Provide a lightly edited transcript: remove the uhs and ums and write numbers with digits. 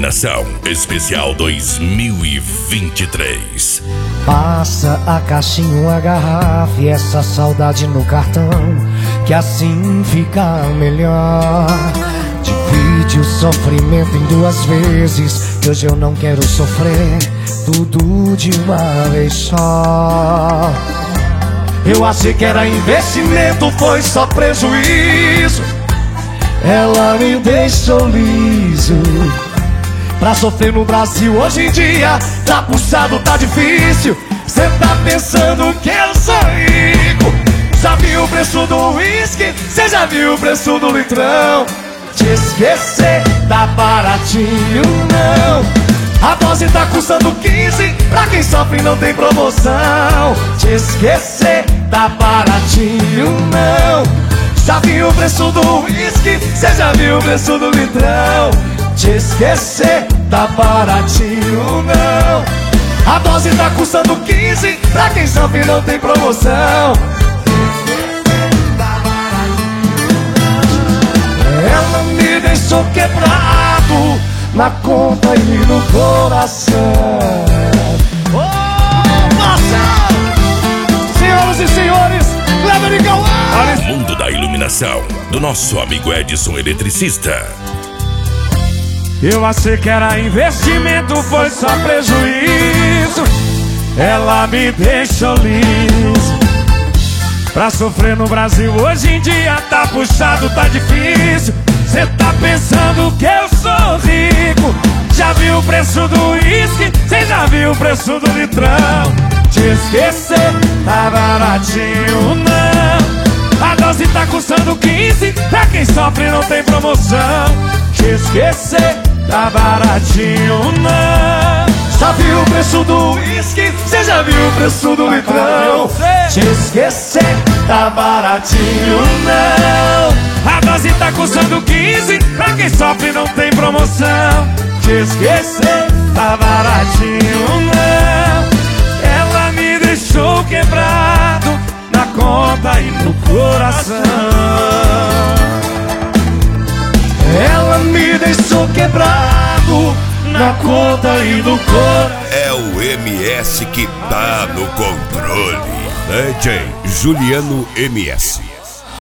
Iluminação Especial 2023. Passa a caixinha, a garrafa e essa saudade no cartão, que assim fica melhor. Divide o sofrimento em duas vezes, que hoje eu não quero sofrer tudo de uma vez só. Eu achei que era investimento, foi só prejuízo. Ela me deixou liso. Pra sofrer no Brasil hoje em dia tá puxado, tá difícil. Cê tá pensando que eu sou rico. Já viu o preço do uísque? Cê já viu o preço do litrão? Te esquecer tá baratinho não. A dose tá custando 15, pra quem sofre não tem promoção. Te esquecer tá baratinho não. Já viu o preço do uísque? Cê já viu o preço do litrão? Te esquecer tá baratinho não. A dose tá custando 15, pra quem sofre não tem promoção. Ela me deixou quebrado na conta e no coração. Senhoras e senhores, Kleber e Cauã. Mundo da iluminação, do nosso amigo Edson Eletricista. Eu achei que era investimento, foi só prejuízo. Ela me deixou liso. Pra sofrer no Brasil hoje em dia tá puxado, tá difícil. Cê tá pensando que eu sou rico. Já viu o preço do uísque? Cê já viu o preço do litrão? Te esquecer tá baratinho não. A dose tá custando 15, pra quem sofre não tem promoção. Te esquecer tá baratinho não. Já viu o preço do uísque? Cê já viu o preço do litrão? Te esquecer tá baratinho não. A dose tá custando 15, pra quem sofre não tem promoção. Te esquecer tá baratinho não. Ela me deixou quebrado na conta e no coração. Ela me deixou quebrado na conta e no coração. É o MS que tá no controle. DJ Juliano MS.